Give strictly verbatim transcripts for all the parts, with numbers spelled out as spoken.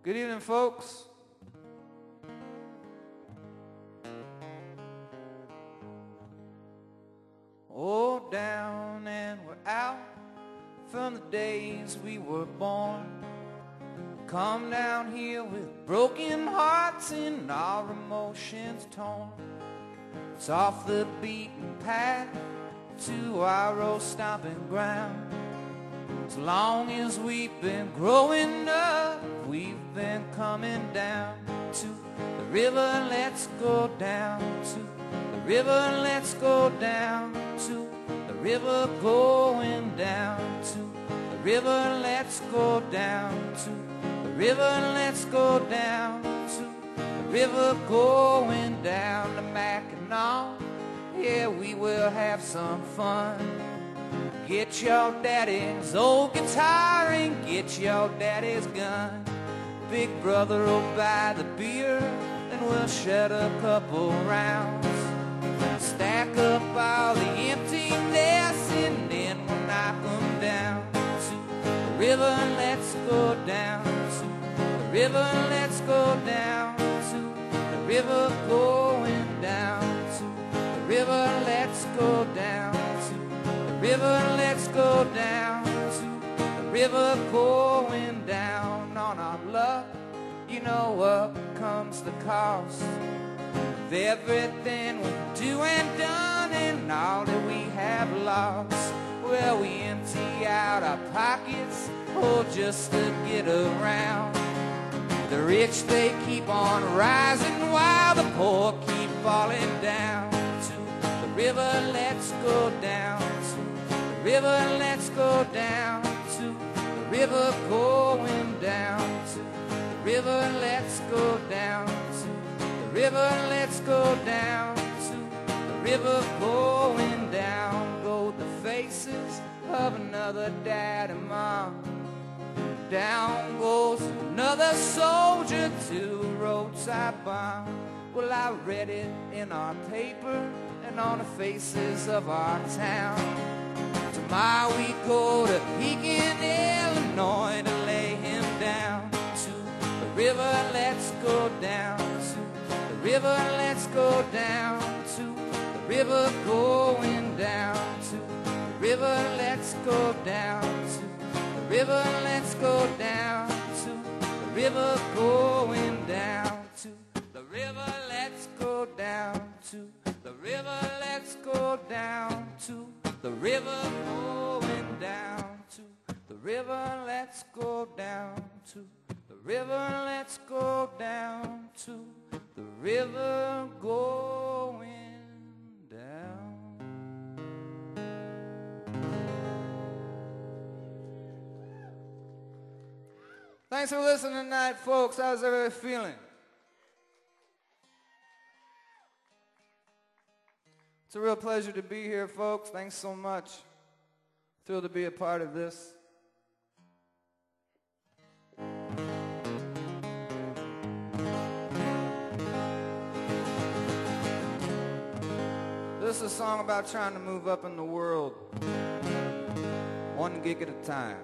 Good evening, folks. Oh, down and we're out from the days we were born. Come down here with broken hearts and our emotions torn. It's off the beaten path to our old stomping ground. As long as we've been growing up, we've been coming down to the river. Let's go down to the river. Let's go down to the river. Going down to the river. Let's go down to the river. Let's go down to the river. Going down to Mackinac. Yeah, we will have some fun. Get your daddy's old guitar and get your daddy's gun. Big brother will buy the beer and we'll shed a couple rounds. Stack up all the empty nests and then we'll knock them down to the river. Let's go down to the river. Let's go down to the river. Going down to the river. Let's go down river, let's go down to the river. Going down on our luck, you know what comes the cost of everything we do and done and all that we have lost. Well, we empty out our pockets, oh, just to get around. The rich, they keep on rising while the poor keep falling down. To the river, let's go down river, let's go down to the river. Going down to the river, let's go down to the river. Let's go down to the river. Going down go the faces of another dad and mom. Down goes another soldier to a roadside bomb. Well, I read it in our paper and on the faces of our town. Tomorrow we go to Pekin, Illinois to lay him down to the river. Let's go down to the river. Let's go down to the river. Going down to the river. Let's go down to the river. Let's go down to the river. Going down to the river. Let's go down to the river. Let's go down to the river. Going down to the river. Let's go down to the river. Let's go down to the river. Going down. Thanks for listening tonight, folks. How's everybody feeling? It's a real pleasure to be here, folks. Thanks so much. Thrilled to be a part of this. This is a song about trying to move up in the world, one gig at a time.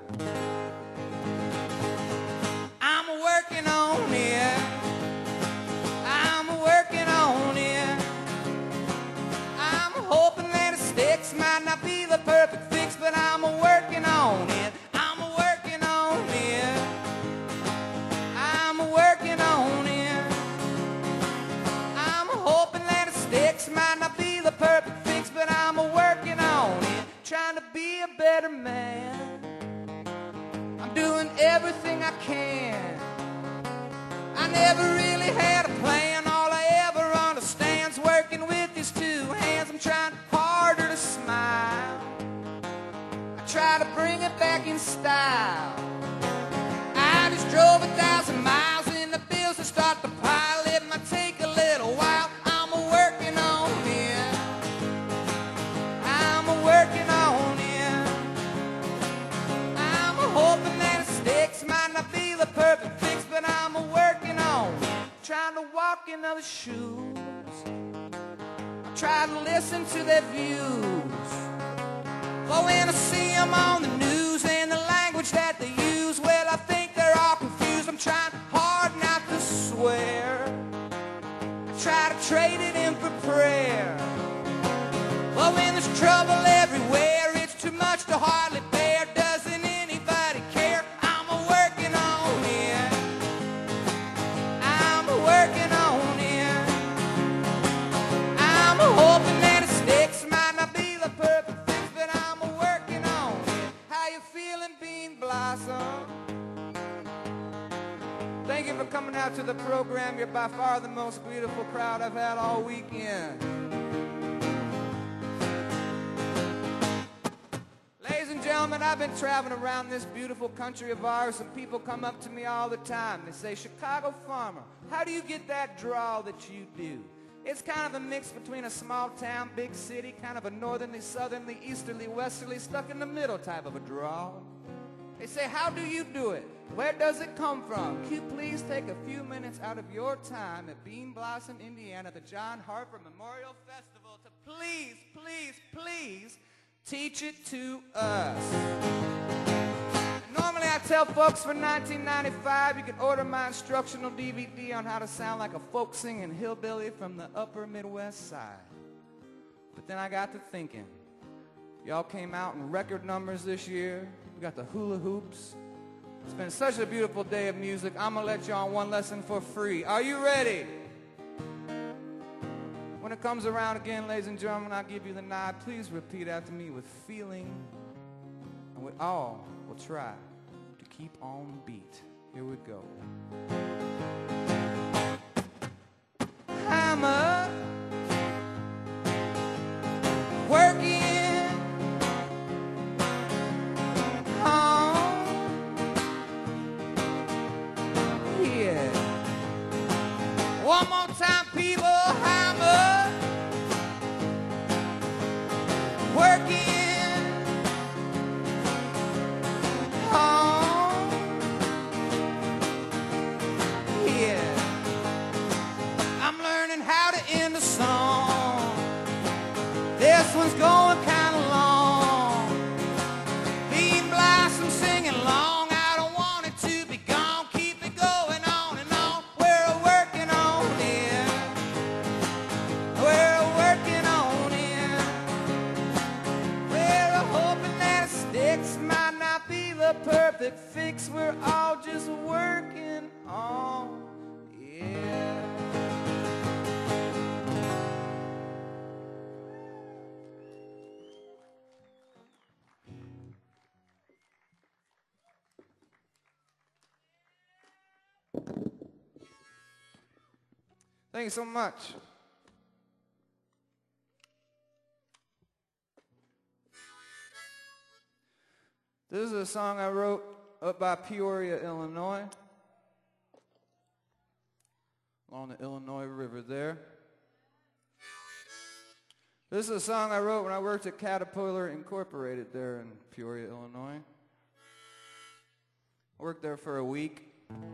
I'm working on it. I'm working on it. Hoping that it sticks, might not be the perfect fix, but I'm working on it. I'm working on it. I'm working on it. I'm hoping that it sticks, might not be the perfect fix, but I'm working on it. Trying to be a better man. I'm doing everything I can. I never really had a plan. All I ever understand's working with these two hands. I'm trying harder to smile. I try to bring it back in style. I just drove a thousand miles and the bills that start to pile. It might take a little while. I'm working on it. I'm working on it. I'm hoping that it sticks. Might not be the perfect fix, but I'm working on it. Trying to walk in other shoes. Try to listen to their views. But when I see them on the news and the language that they use, well, I think they're all confused. I'm trying hard trouble everywhere, it's too much to hardly bear. Doesn't anybody care? I'm a working on it. I'm a working on it. I'm a hoping that it sticks. Might not be the perfect fix, but I'm a working on it. How you feeling, Bean Blossom? Thank you for coming out to the program. You're by far the most beautiful crowd I've had all weekend. Ladies and gentlemen, I've been traveling around this beautiful country of ours, and people come up to me all the time. They say, Chicago farmer, how do you get that drawl that you do? It's kind of a mix between a small town, big city, kind of a northerly, southerly, easterly, westerly, stuck in the middle type of a drawl. They say, how do you do it? Where does it come from? Can you please take a few minutes out of your time at Bean Blossom, Indiana, the John Harper Memorial Festival to please, please, please teach it to us. Normally I tell folks for nineteen ninety-five you can order my instructional D V D on how to sound like a folk singing hillbilly from the upper Midwest side. But then I got to thinking, y'all came out in record numbers this year. We got the hula hoops. It's been such a beautiful day of music. I'm going to let you on one lesson for free. Are you ready? When it comes around again, ladies and gentlemen, I'll give you the nod. Please repeat after me with feeling, and we all will try to keep on beat. Here we go. I'm a working one more time, people, I'm up, working home, yeah. I'm learning how to end a song. This one's going kind of long. Bean Blossom singing long. I don't want it to be gone. Keep it going on and on. We're working on it. We're working on it. We're hoping that it sticks. Might not be the perfect fix. We're all just working on it. Thank you so much. This is a song I wrote up by Peoria, Illinois, along the Illinois River there. This is a song I wrote when I worked at Caterpillar Incorporated there in Peoria, Illinois. I worked there for a week.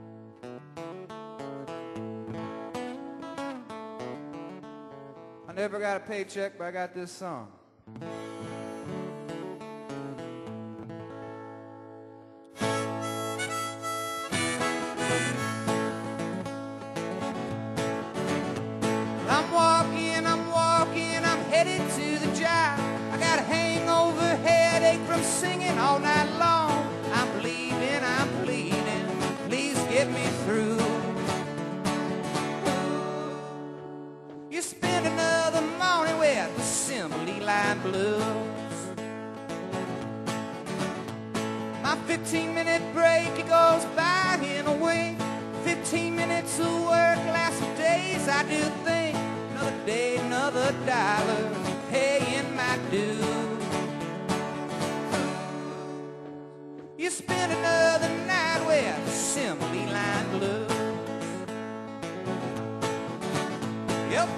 I never got a paycheck, but I got this song. I'm walking, I'm walking, I'm headed to the job. I got a hangover headache from singing all night long. I'm bleeding, I'm bleeding, please get me through. You spend another morning with the Assembly Line Blues. My fifteen minute break, it goes by in a wink. Fifteen minutes of work lasts for days, I do think. Another day, another dollar, paying my dues. You spend another night with Assembly Line Blues. Yep.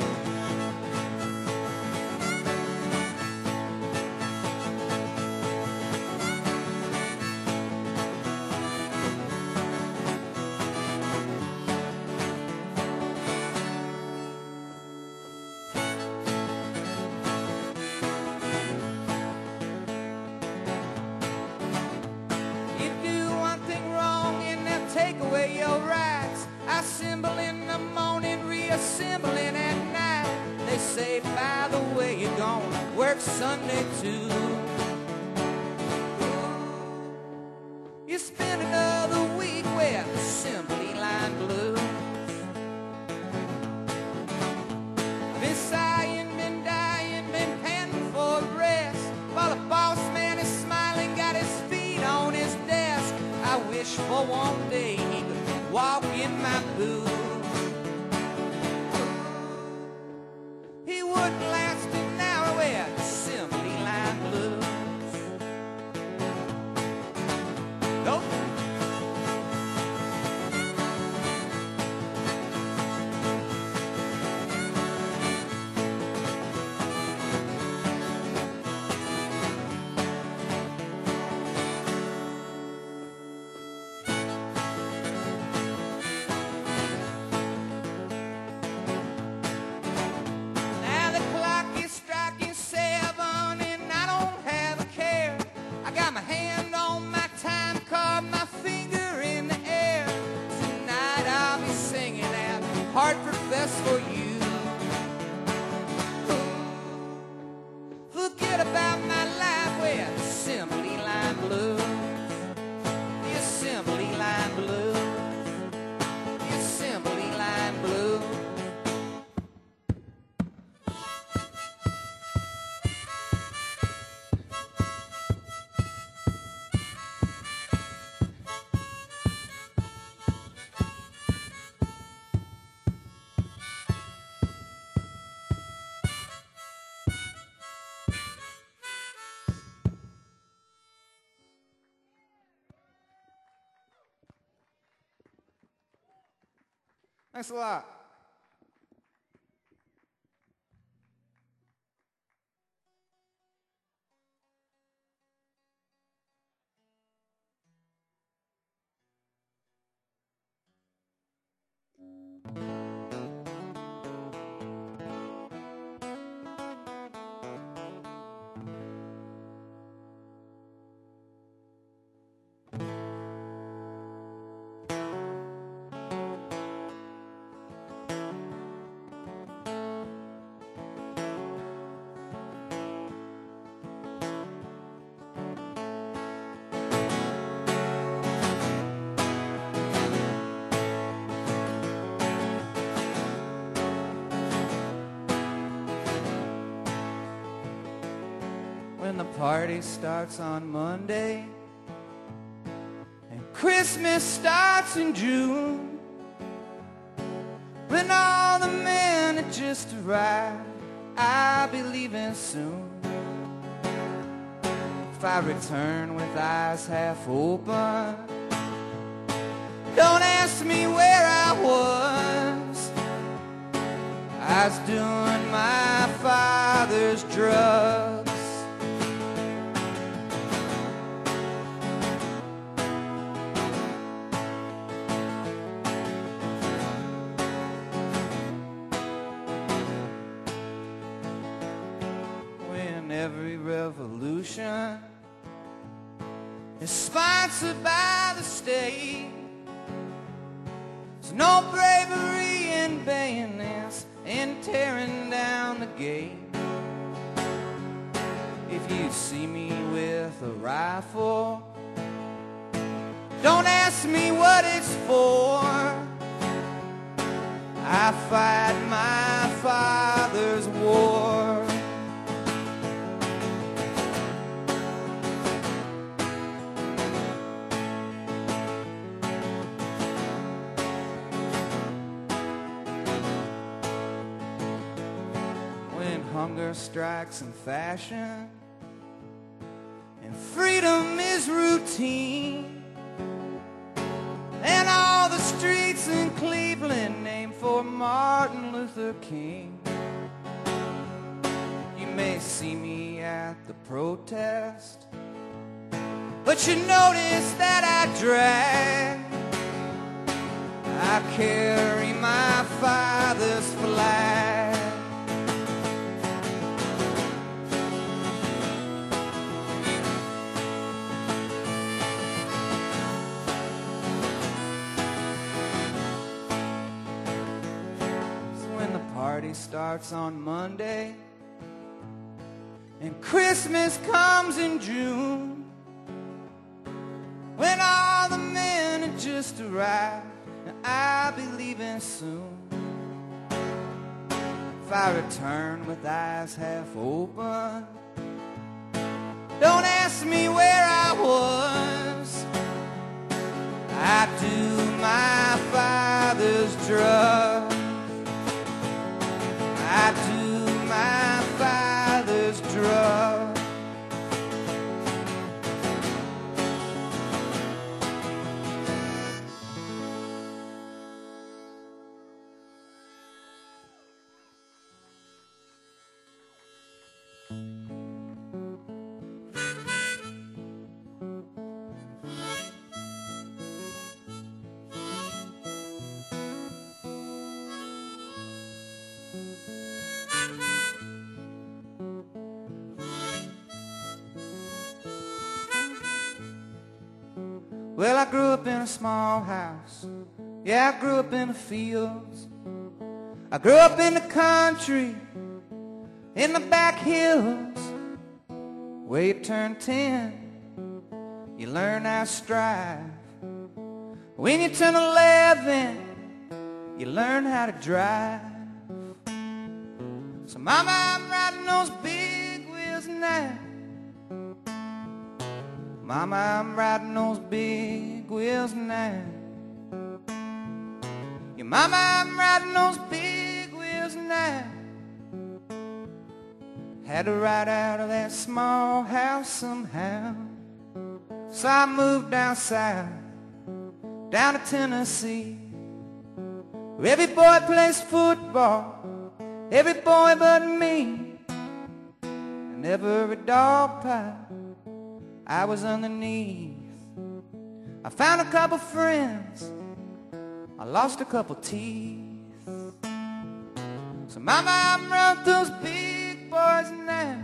Away your rights. Assemble in the morning, reassembling at night. They say, by the way, you're gonna work Sunday too. You spend another week with Assembly Line Blues. Been sighing, been dying, been panting for rest, while the boss man is smiling, got his feet on his desk. I wish for one day he could walk in my booth. He wouldn't last an hour with Assembly Line Blues. Nope. Hartford Fest for you. Forget about my life with Assembly Line Blues. The Assembly Line Blues. The Assembly Line Blues. Thanks a lot. When the party starts on Monday and Christmas starts in June, when all the men had just arrived, I'll be leaving soon. If I return with eyes half open, don't ask me where I was. I was doing my father's drugs. Every revolution is sponsored by the state. There's no bravery in bayonets and tearing down the gate. If you see me with a rifle, don't ask me what it's for. I fight my father's war. Hunger strikes in fashion, and freedom is routine, and all the streets in Cleveland named for Martin Luther King. You may see me at the protest, but you notice that I drag. I carry my father's flag. party starts on Monday, and Christmas comes in June, when all the men have just arrived, and I'll be leaving soon. If I return with eyes half open, don't ask me where I was. I do my father's drugs. I do my father's drugs. Well, I grew up in a small house. Yeah, I grew up in the fields. I grew up in the country, in the back hills, where you turn ten, you learn how to strive. When you turn eleven, you learn how to drive. So mama, I'm riding those big wheels now. Mama, I'm riding those big wheels now. Yeah, mama, I'm riding those big wheels now. Had to ride out of that small house somehow. So I moved down south, down to Tennessee, where every boy plays football, every boy but me, and every dog pile I was underneath. I found a couple friends, I lost a couple teeth. So mama, I'm around those big boys now.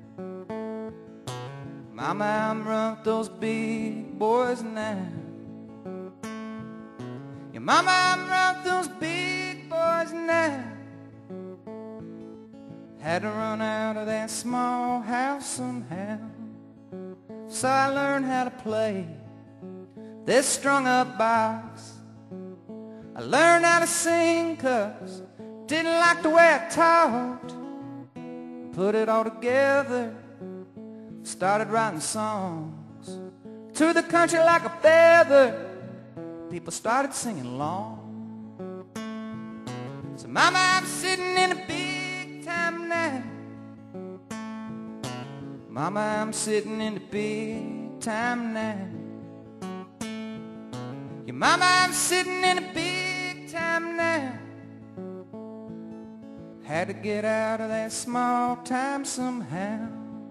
Mama, I'm around those big boys now. Yeah, mama, I'm around those big boys now. Had to run out of that small house somehow. So I learned how to play this strung up box. I learned how to sing 'cause didn't like the way I talked. Put it all together, started writing songs. To the country like a feather, people started singing along. So mama, I'm sitting in a big time now. Mama, I'm sitting in the big time now. Yeah, mama, I'm sitting in a big time now. Had to get out of that small time somehow.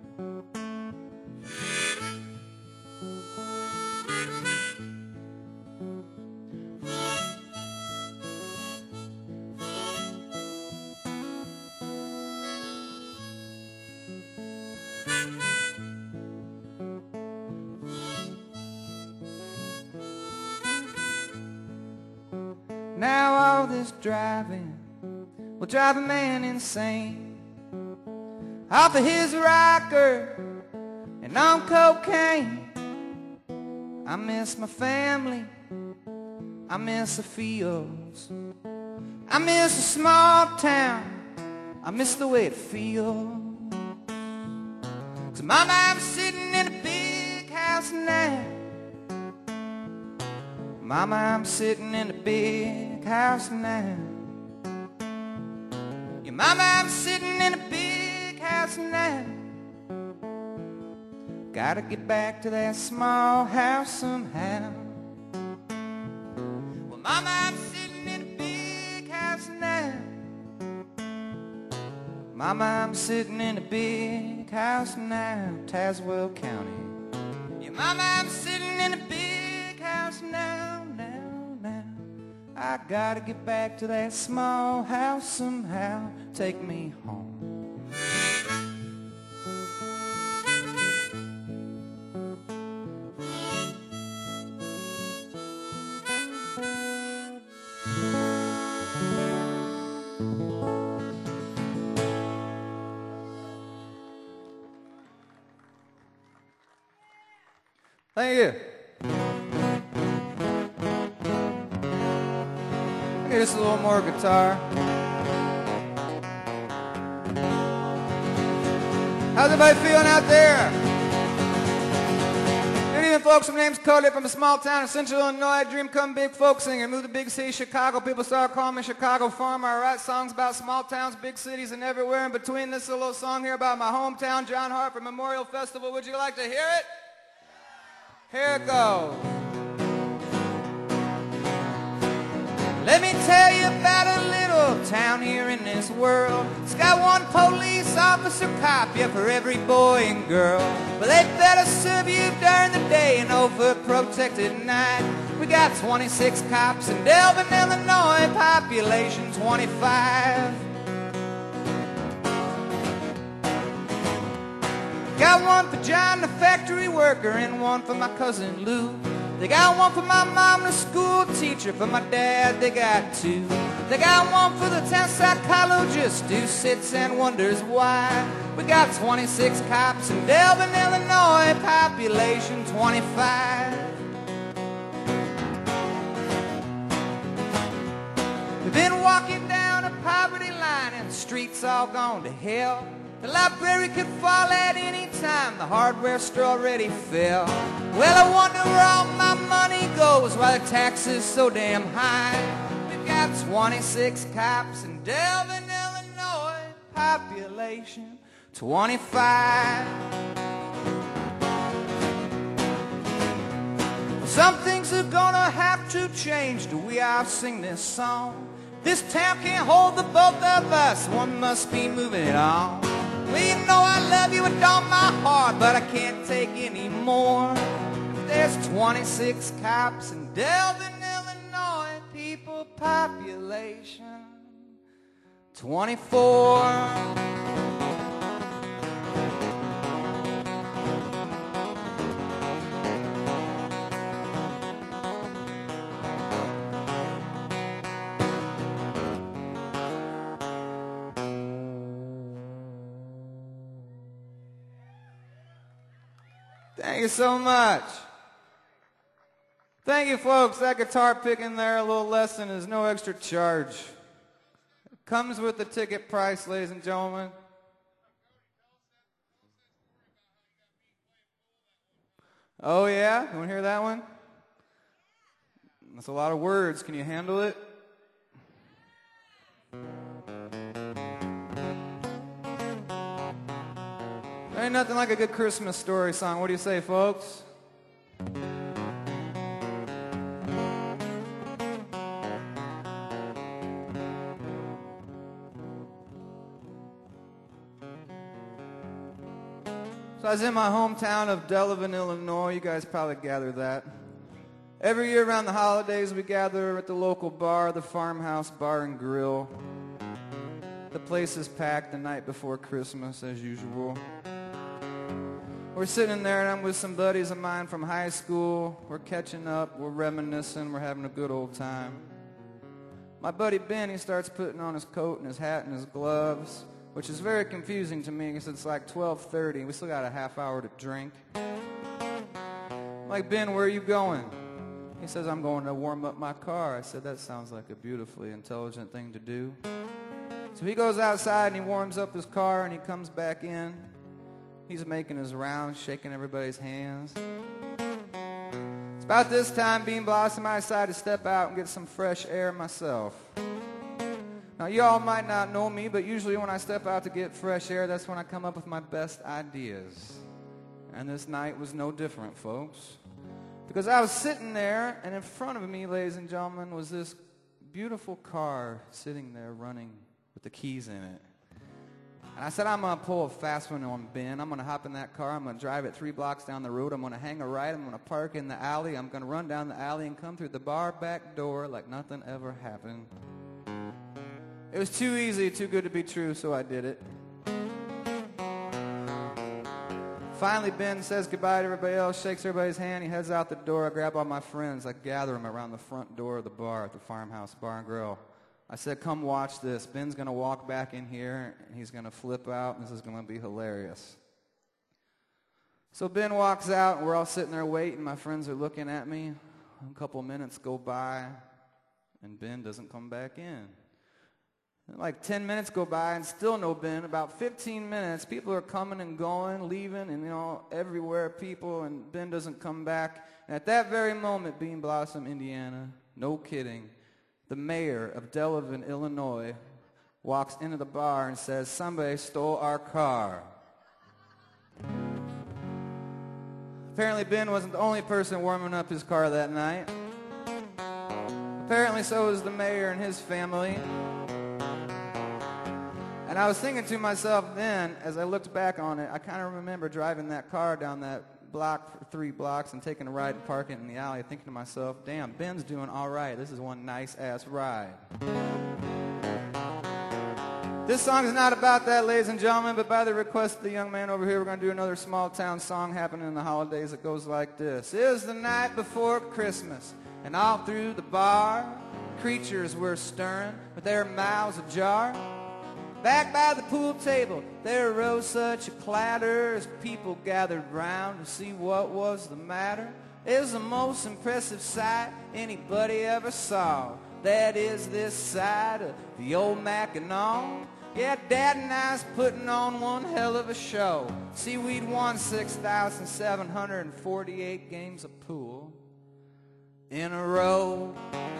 Now all this driving will drive a man insane, off of his rocker and on cocaine. I miss my family, I miss the fields, I miss a small town, I miss the way it feels. So mama, I'm sitting in a big house now. Mama, I'm sitting in a big house now. Yeah, mama, I'm sitting in a big house now. Gotta get back to that small house somehow. Well, mama, I'm sitting in a big house now. Mama, I'm sitting in a big house now, Tazewell County. Yeah, mama, I'm sitting in a big house now, now, now. I gotta get back to that small house somehow. Take me home. Thank you. Okay, just a little more guitar. How's everybody feeling out there? Good evening, folks. My name's Cody from a small town in central Illinois. I dream come big folk singer. Moved to the big city, Chicago. People start calling me Chicago Farmer. I write songs about small towns, big cities, and everywhere in between. This is a little song here about my hometown, John Hartford Memorial Festival. Would you like to hear it? Here it goes. Let me tell you about a little town here in this world. It's got one police officer cop, yeah, for every boy and girl. Well, they better serve you during the day and overprotected at night. We got twenty-six cops in Delvin, Illinois, population twenty-five. Got one for John, the factory worker, and one for my cousin Lou. They got one for my mom, the school teacher. For my dad, they got two. They got one for the town psychologist who sits and wonders why. We got twenty-six cops in Delvin, Illinois, population twenty-five. We've been walking down a poverty line and the streets all gone to hell. The library could fall at any time, the hardware store already fell. Well, I wonder where all my money goes, why the taxes so damn high. We've got twenty-six cops in Delvin, Illinois, population twenty-five. Some things are gonna have to change. Do we all sing this song? This town can't hold the both of us, one must be moving on. Well, you know I love you with all my heart, but I can't take any more. There's twenty-six cops in Delvin, Illinois, people population twenty-four. Thank you so much. Thank you, folks. That guitar picking there, a little lesson, is no extra charge. It comes with the ticket price, ladies and gentlemen. Oh, yeah? You want to hear that one? That's a lot of words. Can you handle it? There ain't nothing like a good Christmas story song. What do you say, folks? So I was in my hometown of Delavan, Illinois. You guys probably gathered that. Every year around the holidays, we gather at the local bar, the Farmhouse Bar and Grill. The place is packed the night before Christmas, as usual. We're sitting there, and I'm with some buddies of mine from high school. We're catching up, we're reminiscing, we're having a good old time. My buddy Ben, he starts putting on his coat and his hat and his gloves, which is very confusing to me because it's like twelve thirty. We still got a half hour to drink. I'm like, Ben, where are you going? He says, I'm going to warm up my car. I said, that sounds like a beautifully intelligent thing to do. So he goes outside and he warms up his car and he comes back in. He's making his rounds, shaking everybody's hands. It's about this time, Bean Blossom, I decided to step out and get some fresh air myself. Now, you all might not know me, but usually when I step out to get fresh air, that's when I come up with my best ideas. And this night was no different, folks. Because I was sitting there, and in front of me, ladies and gentlemen, was this beautiful car sitting there running with the keys in it. And I said, I'm going to pull a fast one on Ben. I'm going to hop in that car. I'm going to drive it three blocks down the road. I'm going to hang a right. I'm going to park in the alley. I'm going to run down the alley and come through the bar back door like nothing ever happened. It was too easy, too good to be true, so I did it. Finally, Ben says goodbye to everybody else, shakes everybody's hand. He heads out the door. I grab all my friends. I gather them around the front door of the bar at the Farmhouse Bar and Grill. I said, come watch this. Ben's going to walk back in here, and he's going to flip out, and this is going to be hilarious. So Ben walks out, and we're all sitting there waiting. My friends are looking at me. A couple minutes go by, and Ben doesn't come back in. Like ten minutes go by, and still no Ben. About fifteen minutes, people are coming and going, leaving, and, you know, everywhere people, and Ben doesn't come back. And at that very moment, Bean Blossom, Indiana, no kidding, the mayor of Delavan, Illinois, walks into the bar and says, "Somebody stole our car." Apparently Ben wasn't the only person warming up his car that night. Apparently so was the mayor and his family. And I was thinking to myself then, as I looked back on it, I kind of remember driving that car down that block for three blocks and taking a ride and parking it in the alley, thinking to myself, damn, Ben's doing all right. This is one nice-ass ride. This song is not about that, ladies and gentlemen, but by the request of the young man over here, we're going to do another small-town song happening in the holidays that goes like this. It was the night before Christmas, and all through the bar, creatures were stirring with their mouths ajar. Back by the pool table, there arose such a clatter as people gathered round to see what was the matter. It was the most impressive sight anybody ever saw. That is this side of the old Mackinac. Yeah, Dad and I's putting on one hell of a show. See, we'd won six thousand seven hundred forty-eight games of pool in a row.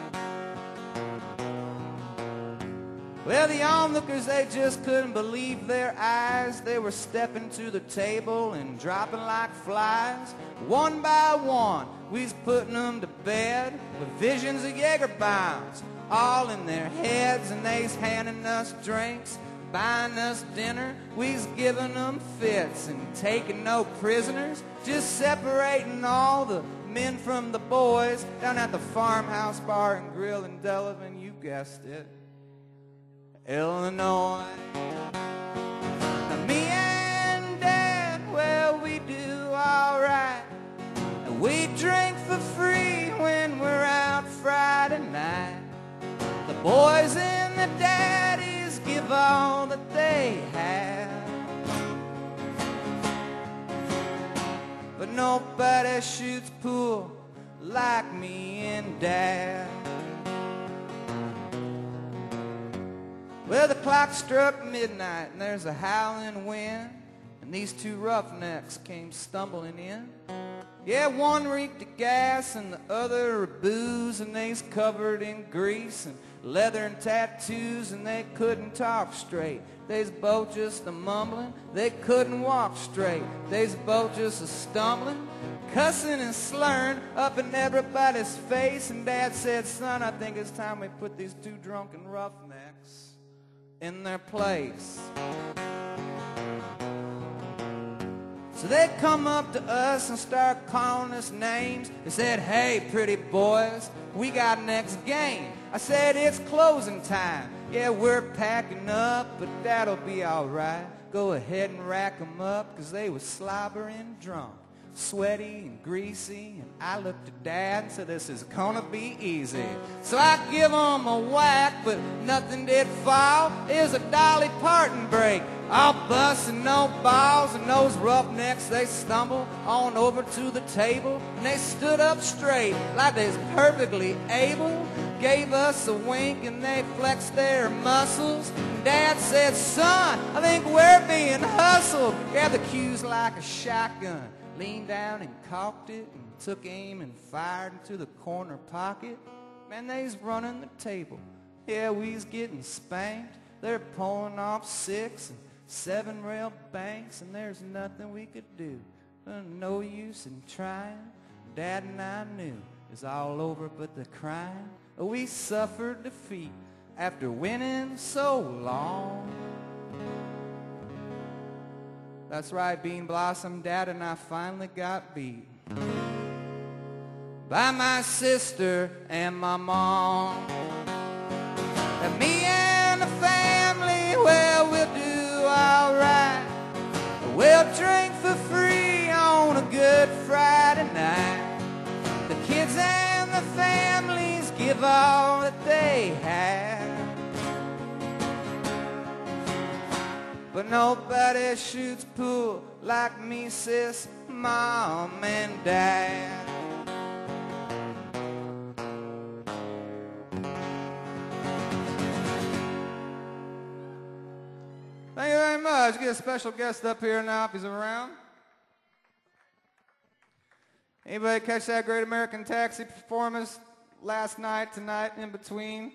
Well, the onlookers, they just couldn't believe their eyes. They were stepping to the table and dropping like flies. One by one, we was putting them to bed with visions of Jaeger bombs all in their heads, and they's handing us drinks, buying us dinner. We's giving them fits and taking no prisoners, just separating all the men from the boys down at the Farmhouse Bar and Grill in Delavan. You guessed it, Illinois. Now me and Dad, well, we do all right, and we drink for free when we're out Friday night. The boys and the daddies give all that they have, but nobody shoots pool like me and Dad. Well, the clock struck midnight, and there's a howling wind, and these two roughnecks came stumbling in. Yeah, one reeked of gas and the other of booze, and they's covered in grease and leather and tattoos, and they couldn't talk straight. They's both just a mumbling. They couldn't walk straight. They's both just a stumbling, cussing and slurring up in everybody's face. And Dad said, son, I think it's time we put these two drunken roughnecks in their place. So they come up to us and start calling us names. They said, hey, pretty boys, we got next game. I said, it's closing time. Yeah, we're packing up, but that'll be all right. Go ahead and rack them up, because they was slobbering drunk, sweaty and greasy. And I looked at Dad and said, this is gonna be easy. So I give them a whack, but nothing did fall. It was a Dolly Parton break, all busting no balls, and those roughnecks, they stumbled on over to the table, and they stood up straight like they was perfectly able, gave us a wink, and they flexed their muscles. And Dad said, son, I think we're being hustled. Grabbed the cues like a shotgun, leaned down and cocked it, and took aim and fired into the corner pocket. Man, they's running the table. Yeah, we's getting spanked. They're pulling off six and seven rail banks, and there's nothing we could do. Uh, no use in trying. Dad and I knew it was all over but the crime. We suffered defeat after winning so long. That's right, Bean Blossom, Dad and I finally got beat by my sister and my mom. And me and the family, well, we'll do all right. We'll drink for free on a good Friday night. The kids and the families give all that they have, but nobody shoots pool like me, sis, mom and dad. Thank you very much. Get a special guest up here now if he's around. Anybody catch that Great American Taxi performance last night, tonight, in between?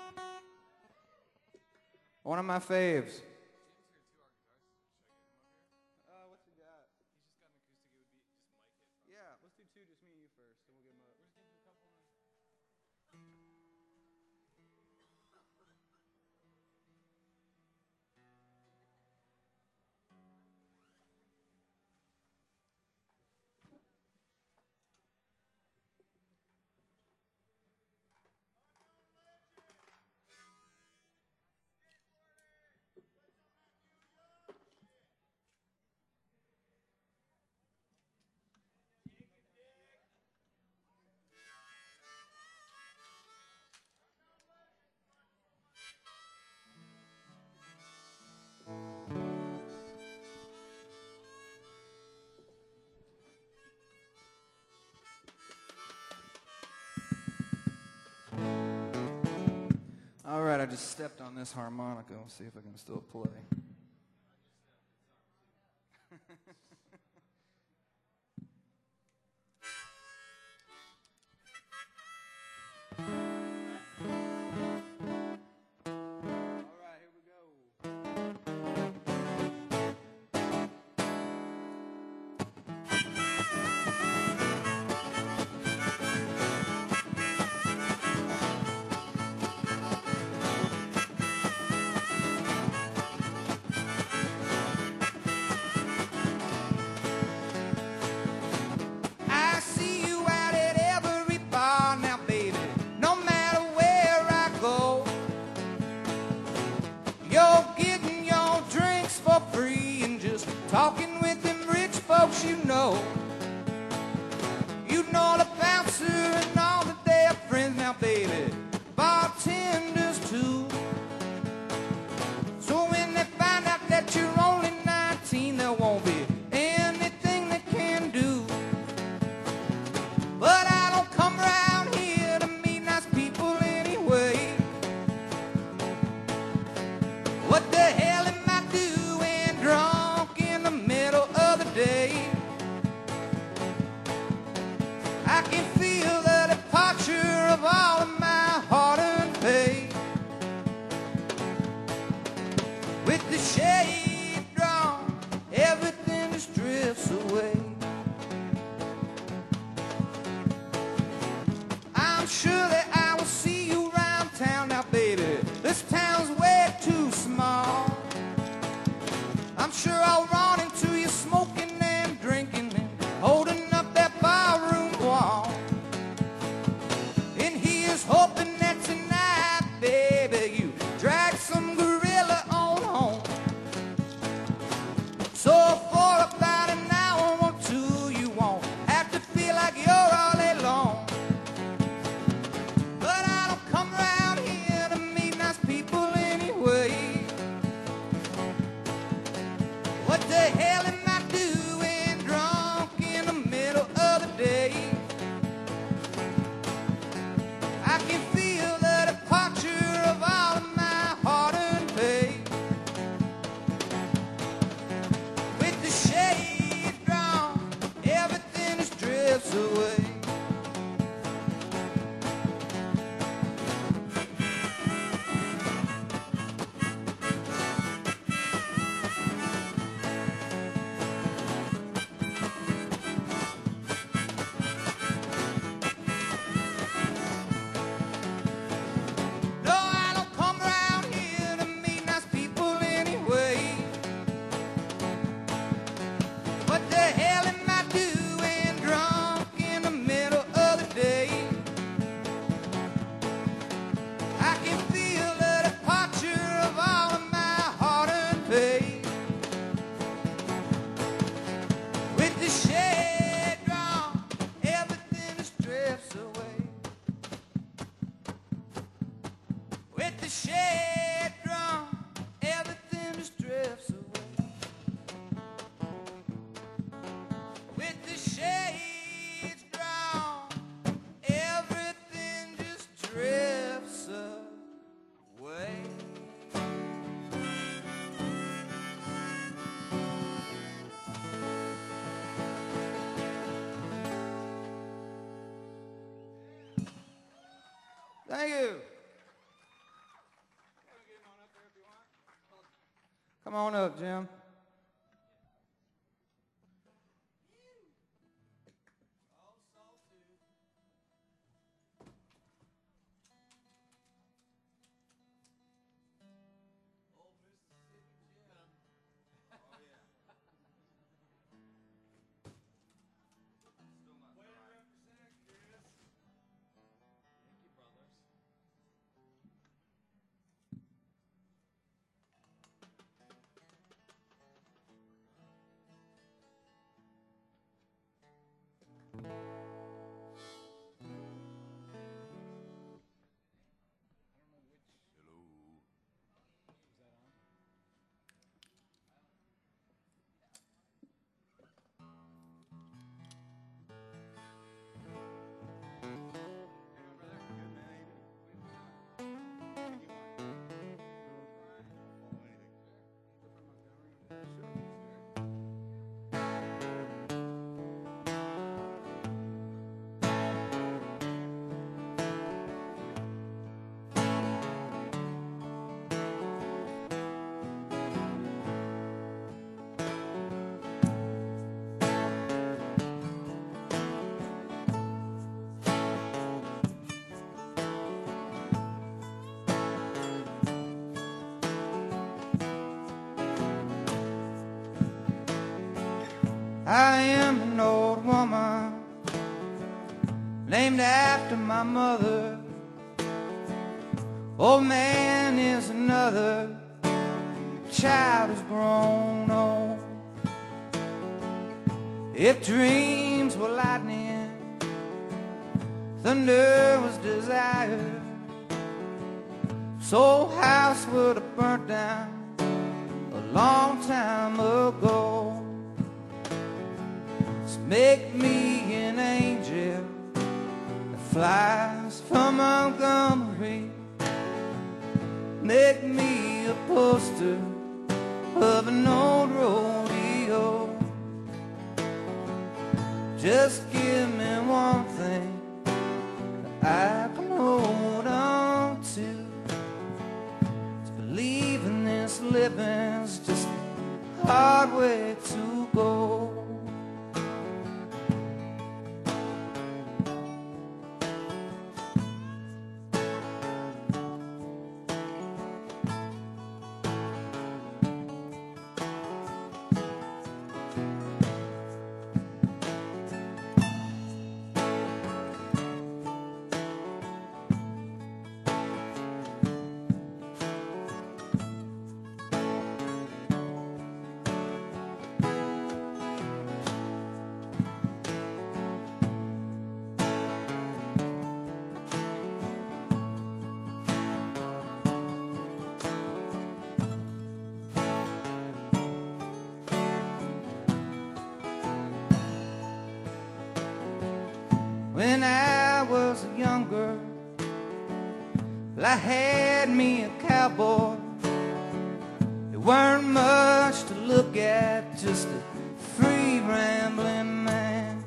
One of my faves. All right, I just stepped on this harmonica. We'll see if I can still play. Talking with them rich folks you know. You know the bouncer and all the their friends now, baby. Bartenders too. So when they find out that you're only nineteen, there won't be anything they can do. But I don't come around here to meet nice people anyway. What the hell am I doing drunk in the middle of the day? I can feel the departure of all of my hard-earned pay. With the shade drawn, everything just drifts away. I'm sure that I will see you around town now, baby. This town's way too small. I'm sure I'll run into you smoking and drinking and holding up that barroom wall. And here's hoping that tonight, baby, you drag some gorilla on home. So for about an hour or two, you won't have to feel like you're all alone. But I don't come around here to meet nice people anyway. What the hell am I doing drunk in the middle of the day? I can feel the departure of all of my hard-earned pay. With the shade drawn, everything just drifts away. No, I don't come around here to meet nice people anyway. What the hell am I doing drunk in the middle of the day? I can feel the departure of all of my hard-earned pay. With the shade drawn, everything just drifts away. With the shade drawn, everything just drifts away. With Thank you. Come on up, Jim. I am an old woman named after my mother. Old man is another. Child is grown old. If dreams were lightning, thunder was desire, this old house would have burnt down a long time ago. Make me an angel that flies from Montgomery. Make me a poster of an old rodeo. Just give me one thing that I can hold on to. To believe in this living's just a hard way to go. When I was a young girl, well, I had me a cowboy. There weren't much to look at, just a free rambling man.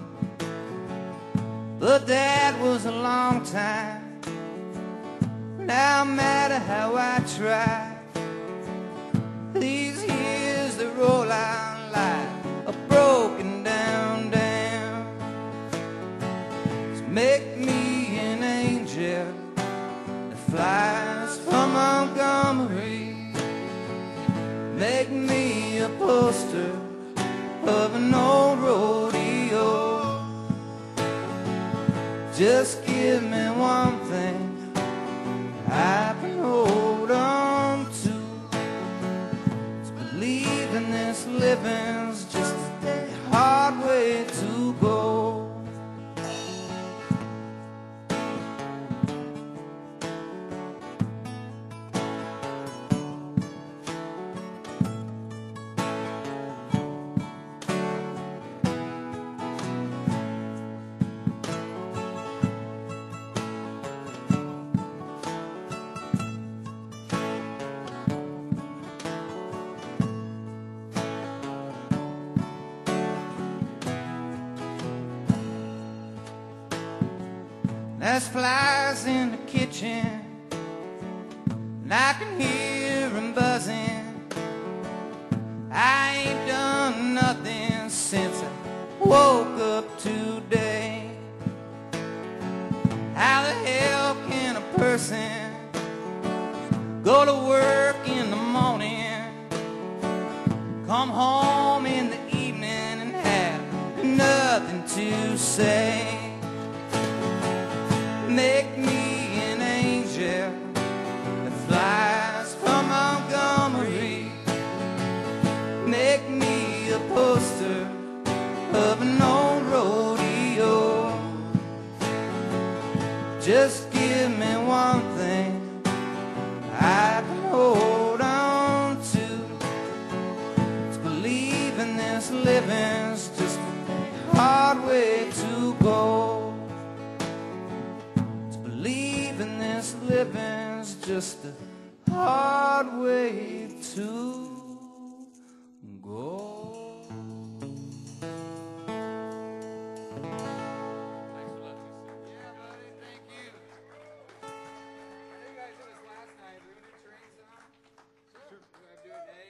But that was a long time. No matter how I try, these years that roll out like a broken down dam. Make me an angel that flies from Montgomery. Make me a poster of an old rodeo. Just give me one thing I can hold on to. To believe in this living's just a hard way to go. There's flies in the kitchen, and I can hear them buzzing. I ain't done nothing since I woke up today. How the hell can a person go to work in the morning, come home in the evening and have nothing to say? Make me an angel that flies from Montgomery. Make me a poster of an old rodeo. Just give me one thing I can hold on to. To believe in this living's just a hard way to go. Believing this living's just a hard way to go. Thanks for letting me sing. Yeah, buddy, thank you. I know you guys did this last night. Are we gonna do train song? Sure. We're gonna do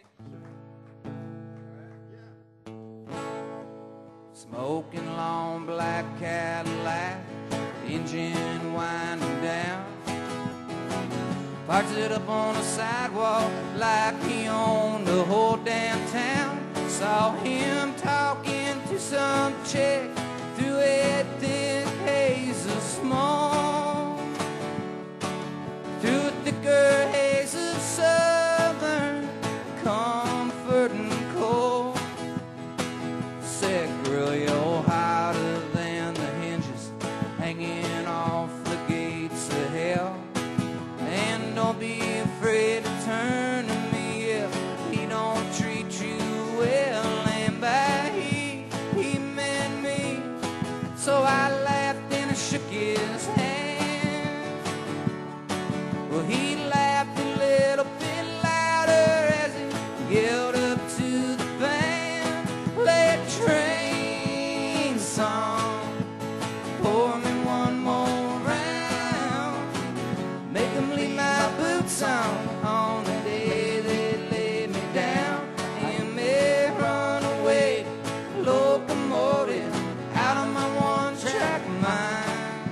it, Nate? Sure. All right. Yeah. Smoking long black Cadillac, engine winding down, parks it up on the sidewalk like he owned the whole damn town. Saw him talking to some chick through a thick haze of smoke, through a thicker haze of southern comfort and cold. Said, girl, you're hotter than the hinges hanging off the gates of hell. And don't be afraid to turn to me if he don't treat you well. And by he, he meant me. So I laughed and I shook his hand. Well, he laughed a little bit louder as he yelled up to the band, play a train song, pour me one more round, make them leave my boots on on the day they lay me down, and may run away locomotive out of my one-track mind.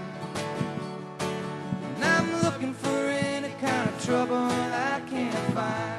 And I'm looking for any kind of trouble I can't find.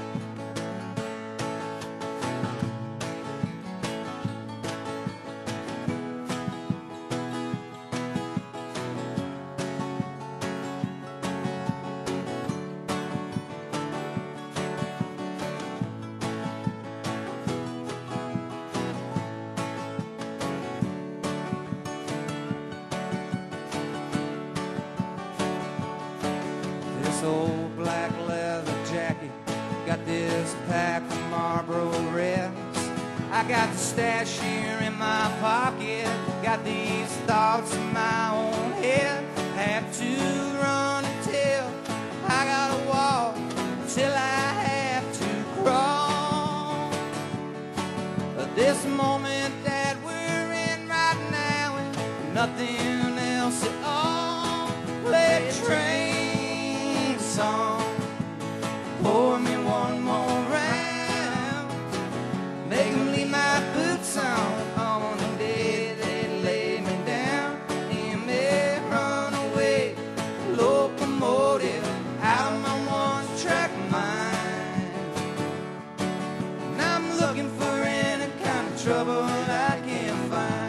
This old black leather jacket got this pack of Marlboro Reds. I got the stash here in my pocket, got these thoughts in my own head. Have to run until I gotta walk, till I have to crawl. But this moment that we're in right now, and nothing else at all, play a train song, pour me one more round, make them leave my boots on on the day they lay me down, and may run away locomotive out of my one-track mind. And I'm looking for any kind of trouble I can find.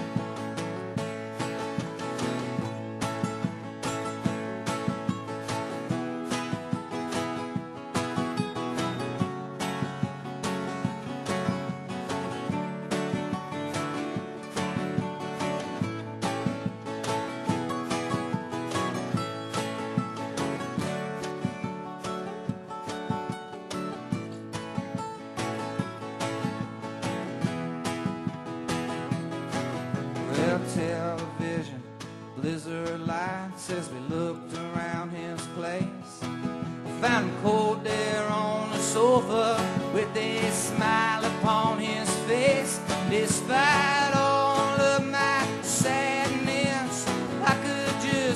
Well, television, blizzard lights as we looked around his place. Found him cold there on the sofa with a smile upon his face. Despite all of my sadness, I could just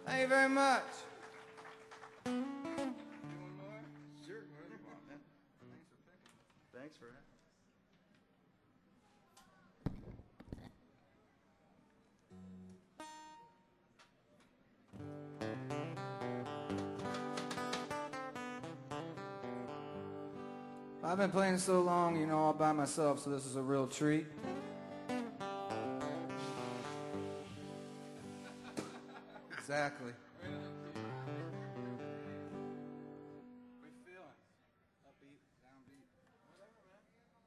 Thank you very much. Sure, wherever you want, man. Thanks for picking. Thanks for having me. I've been playing so long, you know, all by myself, so this is a real treat. Exactly. We feeling upbeat, downbeat, whatever, man.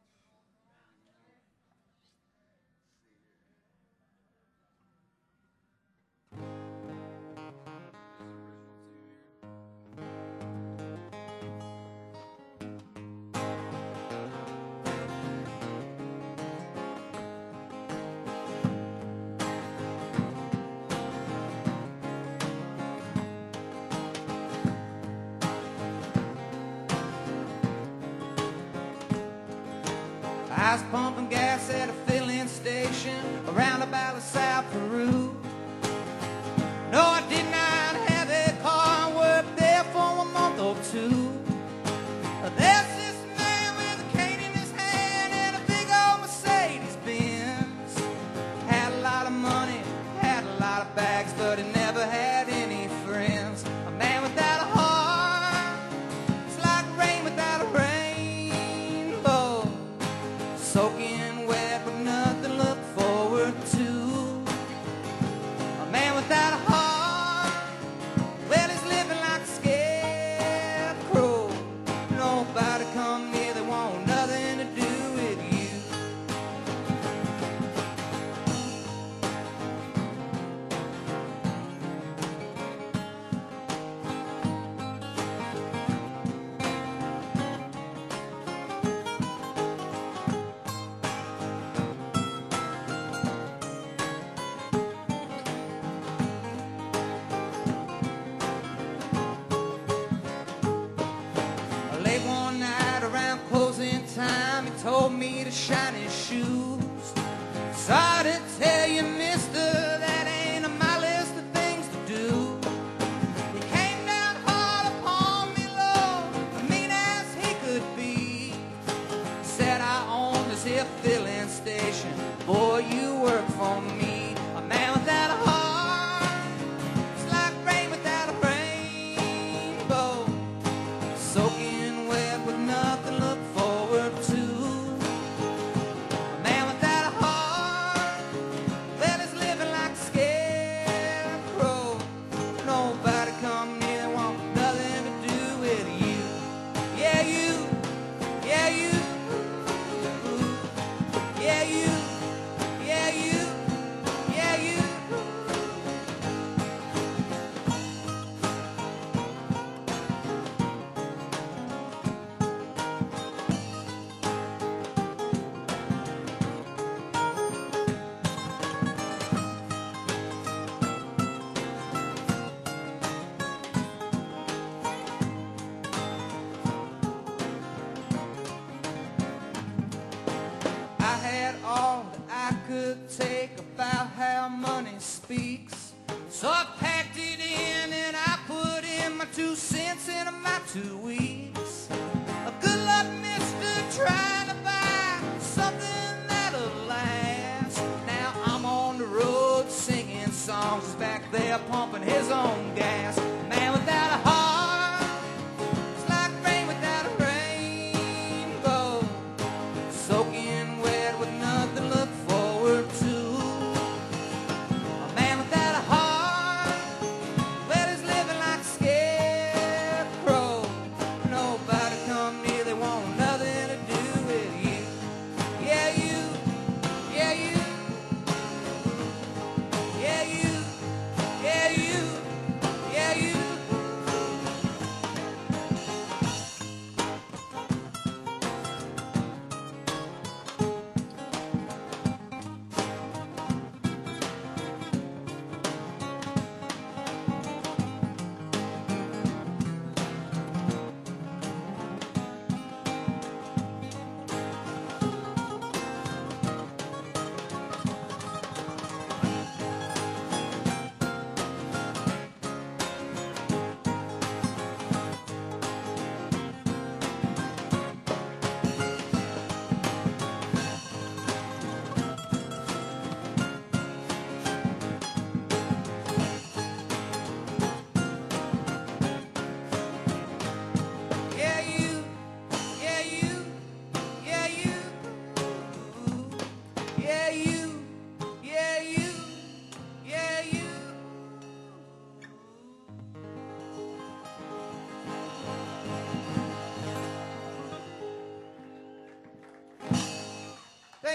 I was pumping gas at a filling station around about South Peru. No, I did not have a car. I worked there for a month or two. There's this man with a cane in his hand and a big old Mercedes Benz. Had a lot of money, had a lot of bags, but he never had any friends. A man without a heart, it's like rain without a rainbow. Soaking wet with nothing to look forward to. A man without a heart, well, he's living like a scarecrow. Nobody come near, they want nothing to do with you. Late one night around closing time, he told me to shine his shoes. Sorry to tell you, mister, that ain't on my list of things to do. He came down hard upon me, Lord, mean as he could be. Said I own this here filling station, boy, you work for me. A man without a heart, it's like rain without a rainbow. Soaking wet with nothing to look forward to. A man without a heart, well, he's living like a scarecrow. Nobody come near, they want nothing to do with you. Yeah, you, yeah, you, yeah, you, yeah, you, yeah, you. I had all that I could take about how money speaks. So I packed it in and I put in my two cents in my two weeks. A good luck, mister, trying to buy something that'll last. Now I'm on the road singing songs, he's back there pumping his own gas. Man without a heart, it's like rain without a rainbow. Soaking wet with nothing to look forward to. A man without a heart, well, he's living like a scarecrow. Nobody come near, they want nothing to do with you. Yeah, you, yeah, you, yeah, you, yeah, you, yeah, you.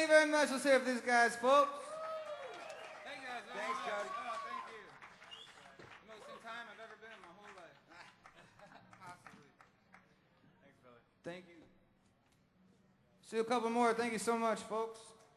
thank you very much. Let's hear it for these guys, folks. Thank you guys. Thanks, Cody. Oh, thank you. Most in time I've ever been in my whole life. Possibly. Thanks, brother. Thank you. See a couple more. Thank you so much, folks.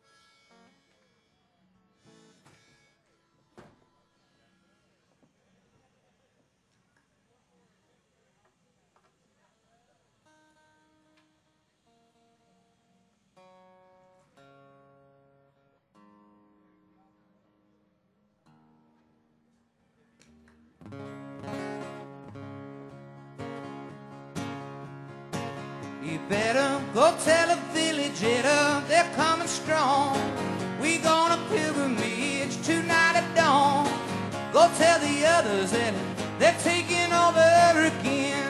You better go tell a villager they're coming strong. We gonna pilgrimage tonight at dawn. Go tell the others that they're taking over again.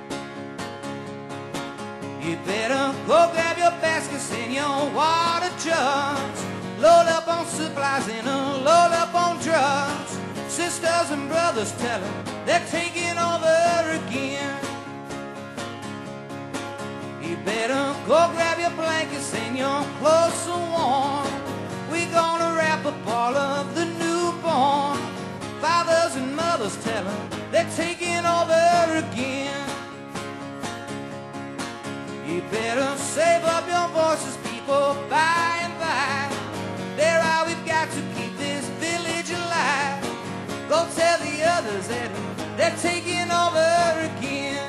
You better go grab your baskets and your water jugs. Load up on supplies and uh, load up on drugs. Sisters and brothers tell them they're taking over again. You better go grab your blankets and your clothes so warm. We're gonna wrap up all of the newborn. Fathers and mothers tell them they're taking over again. You better save up your voices, people, by and by. They're all we've got to keep this village alive. Go tell the others that they're taking over again.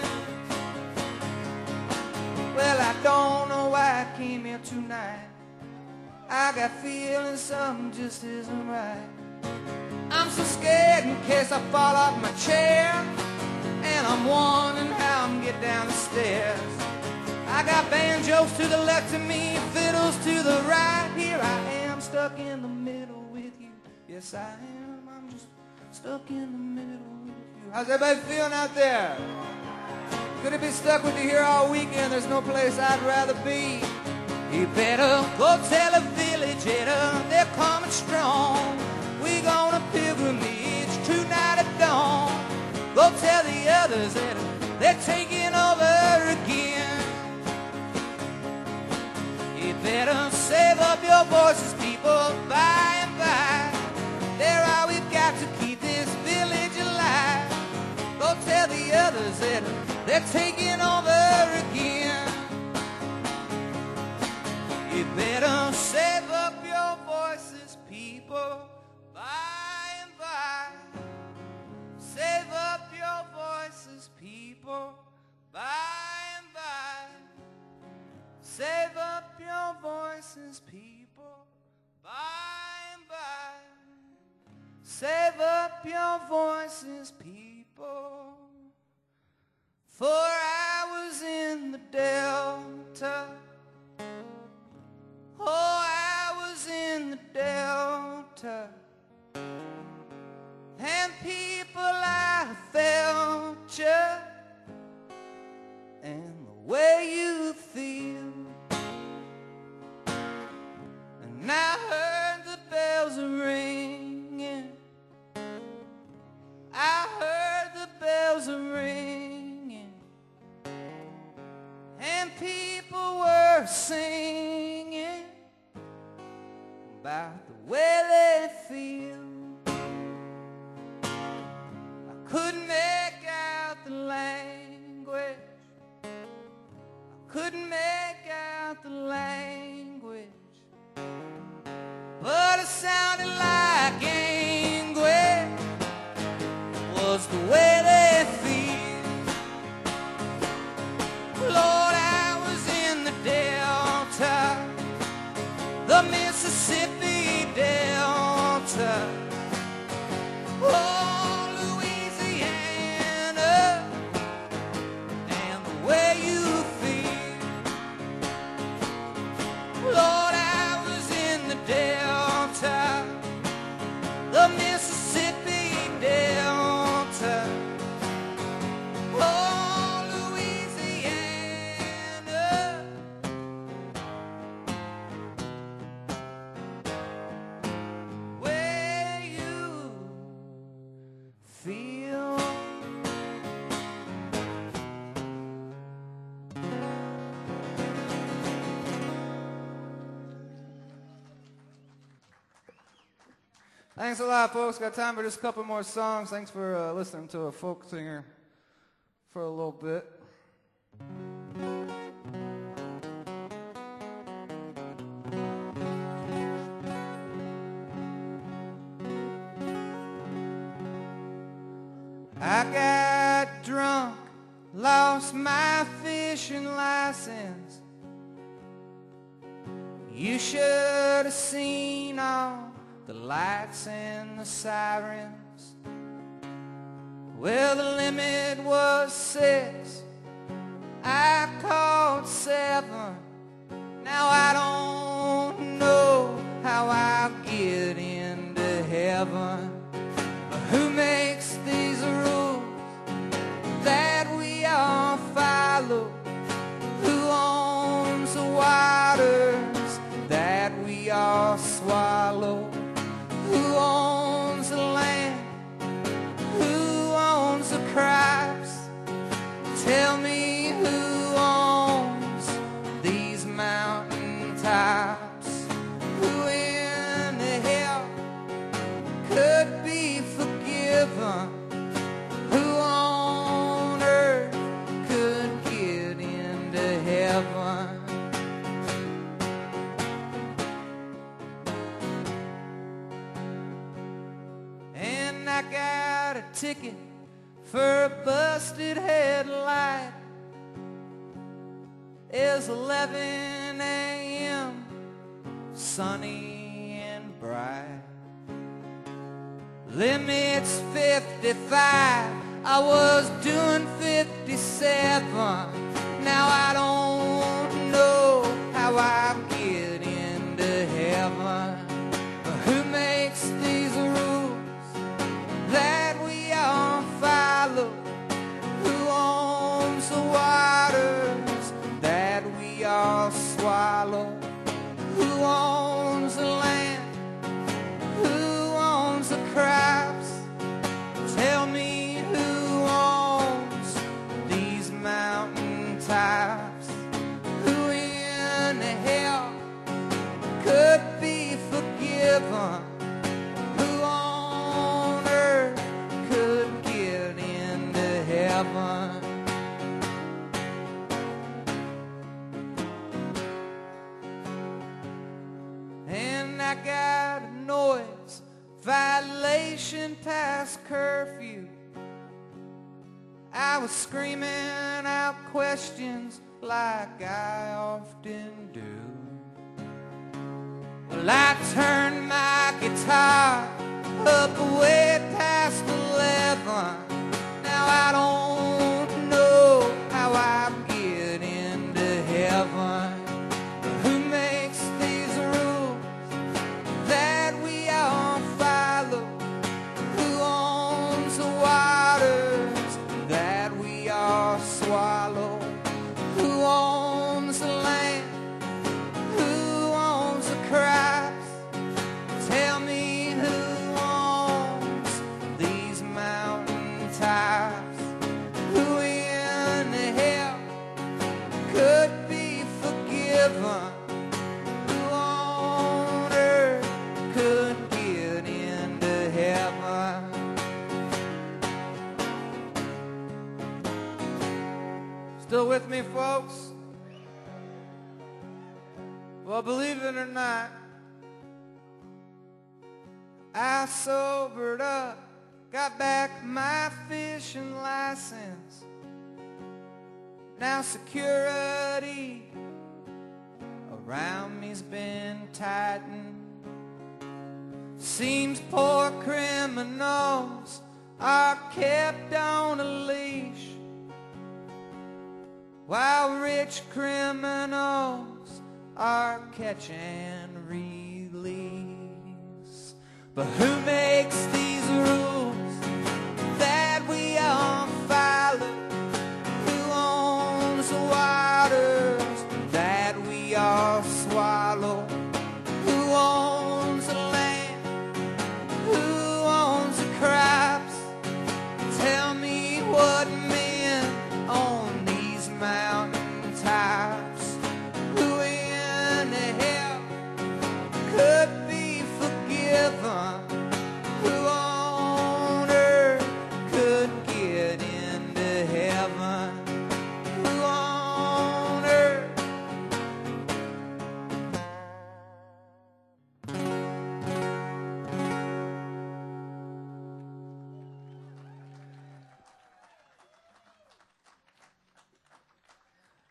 Well, I don't know why I came here tonight. I got feeling something just isn't right. I'm so scared in case I fall off my chair, and I'm wondering how I'm get down the stairs. I got banjos to the left of me, fiddles to the right. Here I am, stuck in the middle with you. Yes, I am. I'm just stuck in the middle with you. How's everybody feeling out there? Could it be stuck with you here all weekend? There's no place I'd rather be. You better go tell a villager they're coming strong. We gonna pilgrimage tonight at dawn. Go tell the others that they're taking over again. You better save up your voices, people, by and by. They're all we've got to keep this village alive. Go tell the others that they're taking over again. You better save up your voices, people, by and by. Save up your voices, people, by and by. Save up your voices, people, by and by. Save up your voices, people. For I was in the Delta. Oh, I was in the Delta. And people, I felt you. And the way you feel. And I heard the bells ringing. I heard the bells ringing. And people were singing about the way they feel. I couldn't make out the language. I couldn't make out the language. But it sounded like anguish was the way they feel. Lord, I was in the Delta, the Mississippi Delta. Oh, Louisiana, and the way you feel. Thanks a lot, folks. Got time for just a couple more songs. Thanks for uh, listening to a folk singer for a little bit. I got drunk, lost my fishing license. You should have seen all the lights and the sirens. Well, the limit was six, I called seven. Now I don't know how I'll get into heaven. But who makes these rules that we all follow? Who owns the waters that we all swallow? Who owns the land? Who owns the crops? Tell me who owns these mountain tops? Who in the hell could be forgiven? Who on earth could get into heaven? And I got a ticket for a busted headlight. It's eleven a m, sunny and bright. Limit's fifty-five, I was doing fifty-seven. Now I don't know how I get into heaven. But who makes these rules that we all follow? Who owns the waters that we all swallow? Who owns the land? Who owns the crops? Tell me who owns these mountain tops? Who in the hell could be forgiven? Who on earth could get into heaven? And I got a noise violation past curfew. I was screaming out questions like I often do. Well, I turned my guitar up way past eleven. Now I don't know how I get into heaven. But who makes these rules that we all follow? Who owns the waters that we all swallow? Who owns the land? Who owns the crops? Tell me who owns these mountain tops? Who in the hell could be forgiven? Who on earth could get into heaven? Still with me, folks? Well, believe it or not, I sobered up, got back my fishing license. Now security around me's been tightened. Seems poor criminals are kept on a leash, while rich criminals are catch and release. But who makes these rules that we all follow? Who owns the waters that we all swallow? Who owns the land? Who owns the crops? Tell me what men own these mountain tops? Who in the hell could be forgiven?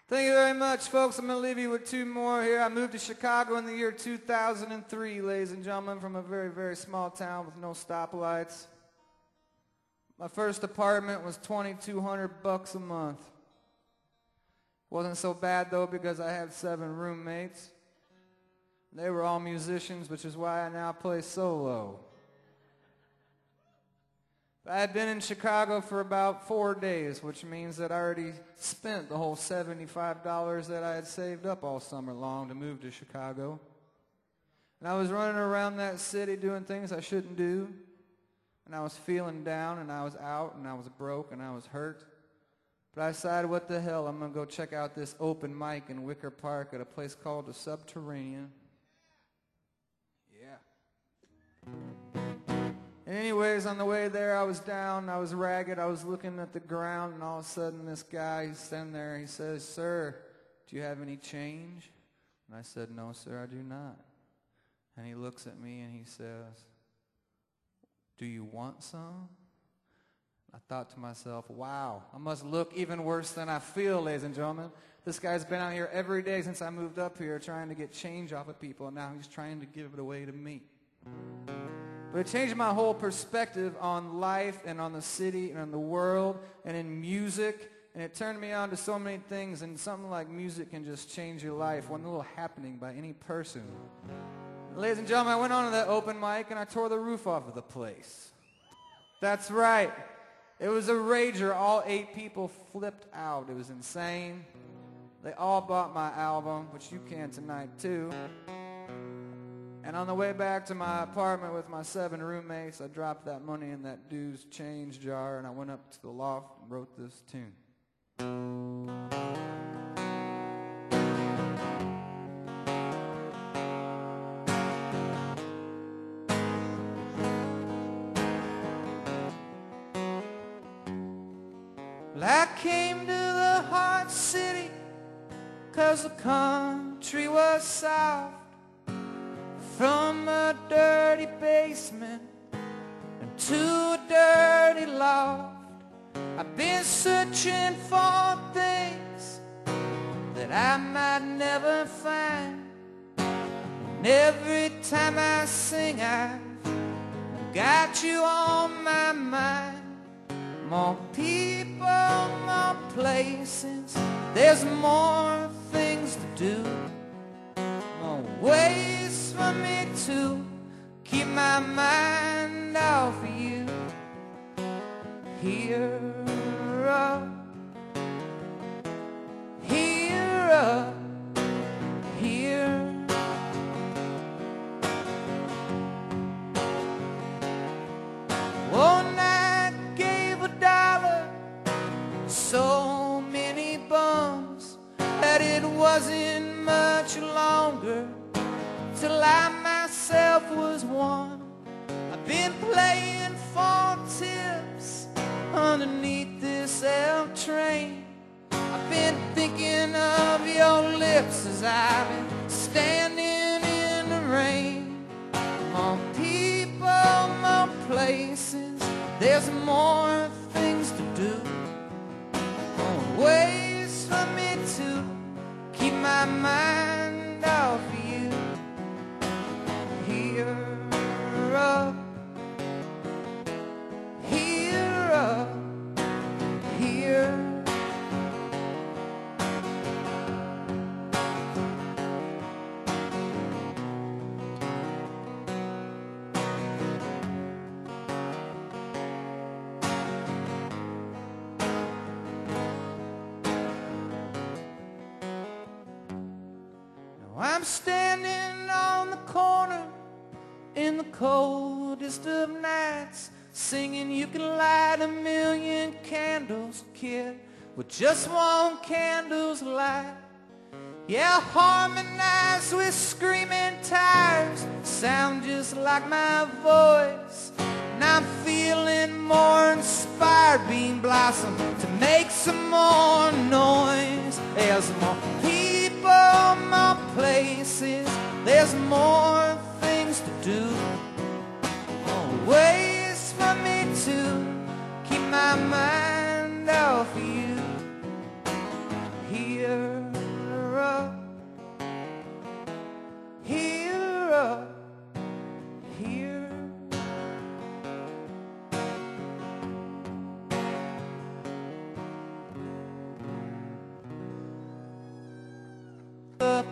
Thank you very much, folks. I'm going to leave you with two more here. I moved to Chicago in the year two thousand three, ladies and gentlemen, from a very, very small town with no stoplights. My first apartment was twenty-two hundred bucks a month. Wasn't so bad, though, because I had seven roommates. They were all musicians, which is why I now play solo. I had been in Chicago for about four days, which means that I already spent the whole seventy-five dollars that I had saved up all summer long to move to Chicago. And I was running around that city doing things I shouldn't do. And I was feeling down, and I was out, and I was broke, and I was hurt. But I decided, what the hell, I'm going to go check out this open mic in Wicker Park at a place called the Subterranean. Yeah. Anyways, on the way there, I was down, I was ragged, I was looking at the ground, and all of a sudden this guy, he's standing there, he says, "Sir, do you have any change?" And I said, "No, sir, I do not." And he looks at me and he says, "Do you want some?" I thought to myself, wow, I must look even worse than I feel, ladies and gentlemen. This guy's been out here every day since I moved up here trying to get change off of people, and now he's trying to give it away to me. But it changed my whole perspective on life and on the city and on the world and in music. And it turned me on to so many things. And something like music can just change your life. One little happening by any person. Ladies and gentlemen, I went on to that open mic and I tore the roof off of the place. That's right. It was a rager. All eight people flipped out. It was insane. They all bought my album, which you can tonight too. And on the way back to my apartment with my seven roommates, I dropped that money in that dude's change jar, and I went up to the loft and wrote this tune. Well, I came to the hard city 'cause the country was soft. From a dirty basement into a dirty loft, I've been searching for things that I might never find. And every time I sing, I've got you on my mind. More people, more places, there's more things to do, more ways for me to keep my mind off of you. Here up, here up, here. One night gave a dollar, so many bums that it wasn't much longer till I myself was one. I've been playing for tips underneath this L train. I've been thinking of your lips as I've been standing in the rain. More people, more places, there's more things to do, more ways for me to keep my mind off of you. Here up, here up, here. Now I'm standing on the corner in the coldest of nights, singing you can light a million candles, kid, with just one candle's light. Yeah, harmonize with screaming tires, sound just like my voice. And I'm feeling more inspired, being blossom, to make some more noise. There's more people, more places, there's more things to do, more ways for me to keep my mind off of you. Here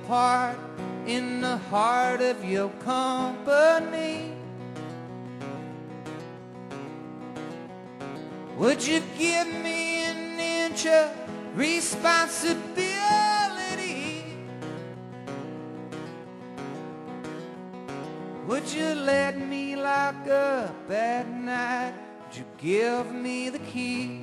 part in the heart of your company? Would you give me an inch of responsibility? Would you let me lock up at night? Would you give me the key?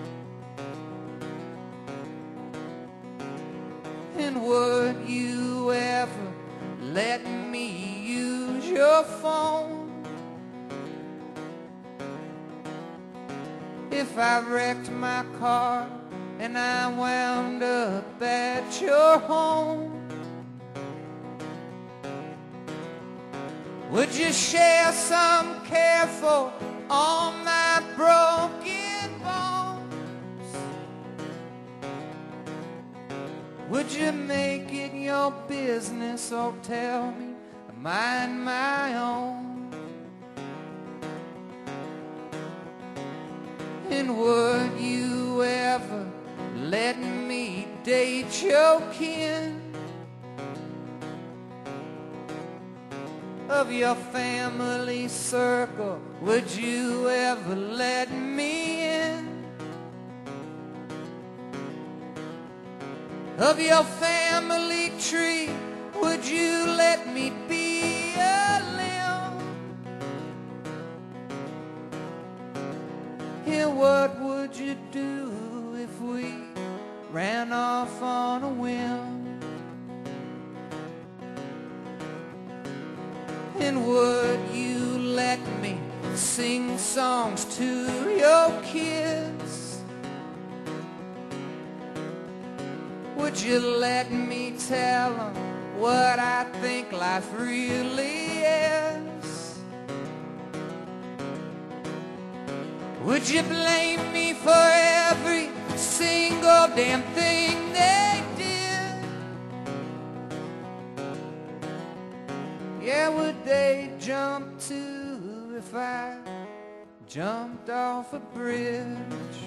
And would you ever let me use your phone? If I wrecked my car and I wound up at your home, would you share some care for all my broken bones? Would you make it your business or tell me to mind my own? And would you ever let me date your kin? Of your family circle, would you ever let me in? Of your family tree, would you let me be a limb? And what would you do if we ran off on a whim? And would you let me sing songs to your kids? Would you let me tell them what I think life really is? Would you blame me for every single damn thing they did? Yeah, would they jump too if I jumped off a bridge?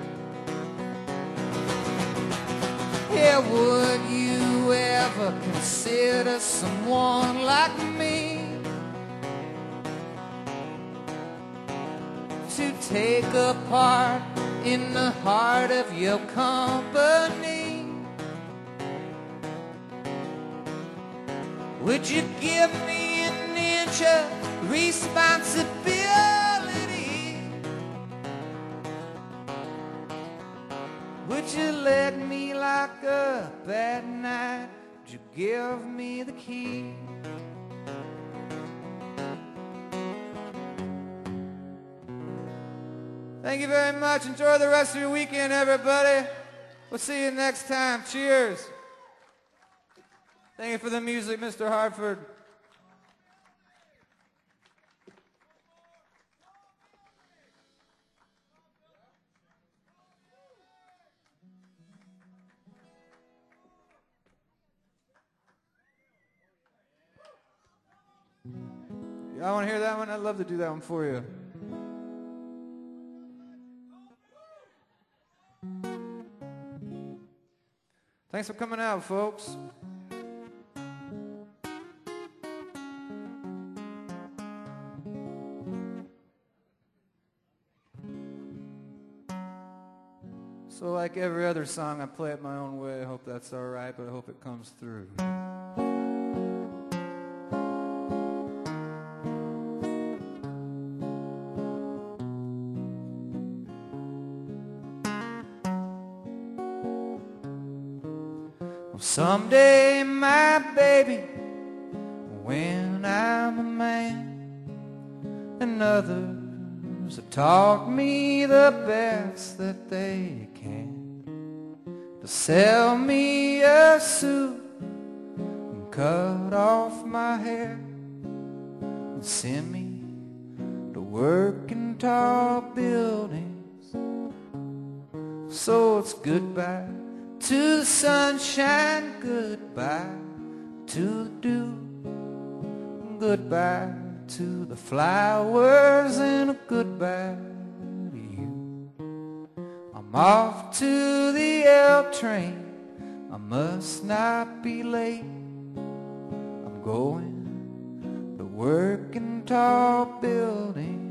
Yeah, would you ever consider someone like me to take a part in the heart of your company? Would you give me an inch of responsibility? Would you let me lock up at night? Would you give me the key? Thank you very much. Enjoy the rest of your weekend, everybody. We'll see you next time. Cheers. Thank you for the music, Mister Hartford. Y'all want to hear that one? I'd love to do that one for you. Thanks for coming out, folks. So like every other song, I play it my own way. I hope that's all right, but I hope it comes through. Someday, my baby, when I'm a man, and others have taught me the best that they can, to sell me a suit and cut off my hair and send me to work in tall buildings. So it's goodbye to the sunshine, goodbye to the dew, goodbye to the flowers, and a goodbye to you. I'm off to the L train, I must not be late. going to work in tall buildings.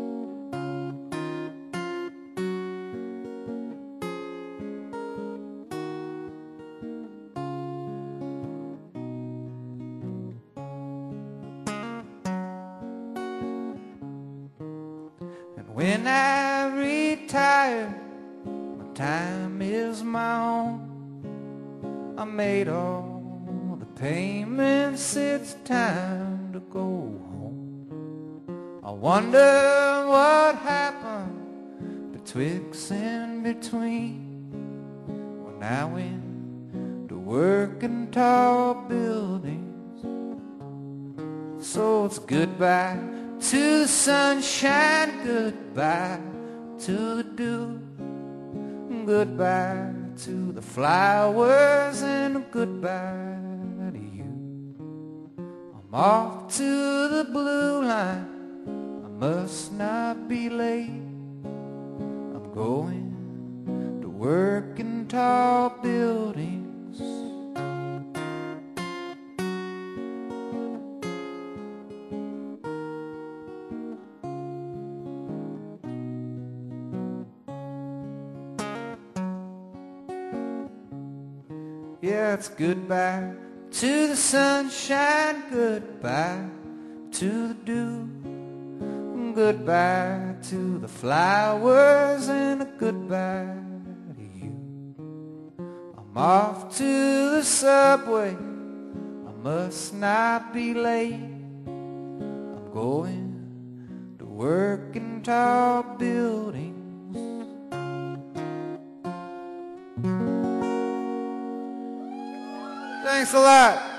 When I retire, my time is my own. I made all the payments, it's time to go home. I wonder what happened betwixt and between when I went to work in tall buildings. So it's goodbye to the sunshine, goodbye to the dew, goodbye to the flowers, and goodbye to you. I'm off to the blue line, I must not be late. I'm going to work in tall buildings. Yeah, it's goodbye to the sunshine, goodbye to the dew, goodbye to the flowers, and a goodbye to you. I'm off to the subway, I must not be late. I'm going to work in tall buildings. Thanks a lot.